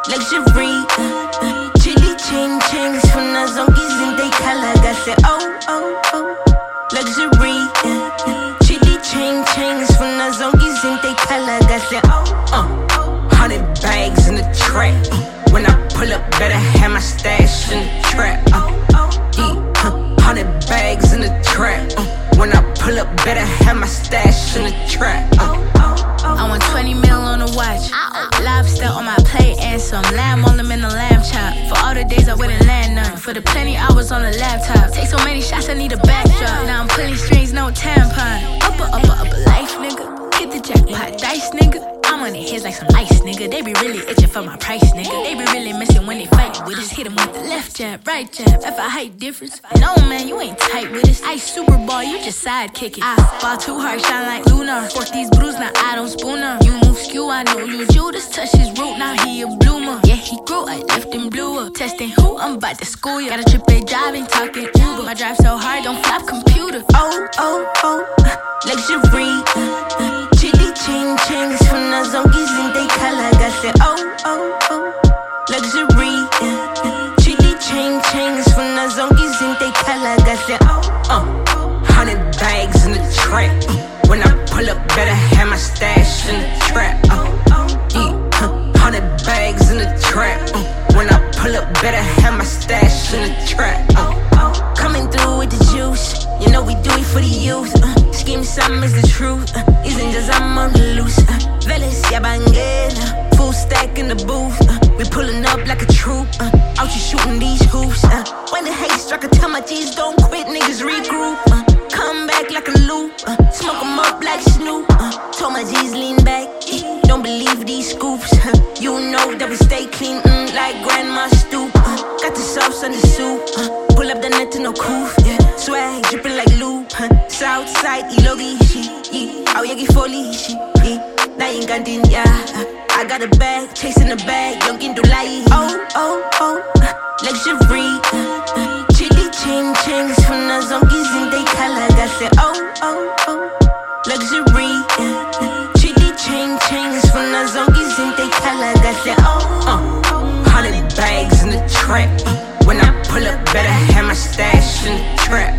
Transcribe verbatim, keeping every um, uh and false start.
luxury, uh, chili ching chings from the zonkies in they color. I said, oh, oh, oh, luxury, uh, chili ching chings from the zonkies in they color. I said, oh, uh, hundred bags in the trap. Uh, when I pull up, better have my stash in the trap. Uh, yeah, uh, hundred bags in the trap. Uh, when I pull up, better have my stash in the trap. Uh, I want twenty mil on the watch. Lobster on my plate and some lamb on them in the lamb chop. For all the days I wouldn't land none. For the plenty hours on the laptop. Take so many shots, I need a backdrop. Now I'm pulling strings, no tampon. Upper, upper, upper life, nigga. Get the jackpot dice, nigga. I'm on their heads like some ice, nigga. They be really itching for my price, nigga. They be really missing when they fight with us. Hit them with the left jab, right jab. If I height difference. No, man, you ain't tight with us. I Super Ball, you just sidekick it. I ball too hard, shine like Luna. Fork these brews, now I don't spoon them. You move skew, I know you Judas. Touch his root, now he a bloomer. Yeah, he grew, I left him blew up. Testing who, I'm about to school ya. Got a triple A driving, talking Uber. My drive so hard, don't flop computer. Oh, oh, oh, luxury, uh, uh, chili ching chings from the zonkies in they color. I said, oh, oh, oh, luxury, uh, uh, chili ching chings from the zonkies in they color. I said, oh, uh, hundred bags in the trap. Uh, when I pull up, better have my stash in the trap. Uh, yeah, uh, hundred bags in the trap. Uh, when I pull up, better have my stash in the trap. Uh, coming through with the juice. You know we do it for the youth. Uh, scheme some is the truth. Uh, isn't just I'm on the loose. Uh, Velas, ya banguera. Full stack in the booth. Uh, we pulling up like a troop. Uh, out you shooting these hoops. Uh, when the hate struck, I tell my G's don't quit, niggas regroup. Uh, come back like a loop. Uh, smoke 'em up like Snoop. Uh, told my G's lean back. Eh, don't believe these scoops. Uh, you know that we stay clean, mm, like grandma stoop. Uh, got the sauce on the soup. Uh, pull up the net to no coof. Yeah. Swag dripping like loop. Huh? Southside ilogi shi. Yeah. Au yagi foli shi. Yeah. Na ingandin ya. I got a bag, chasing the bag, young in Dulai. Oh, oh, oh, luxury, uh, uh, chili ching chings from the zonkies in they color. I said, oh, oh, oh, luxury, uh, uh, chili ching chings from the zonkies in they color. I said, oh, uh, hundred bags in the trap. Uh, when I pull up, better have my stash in the trap.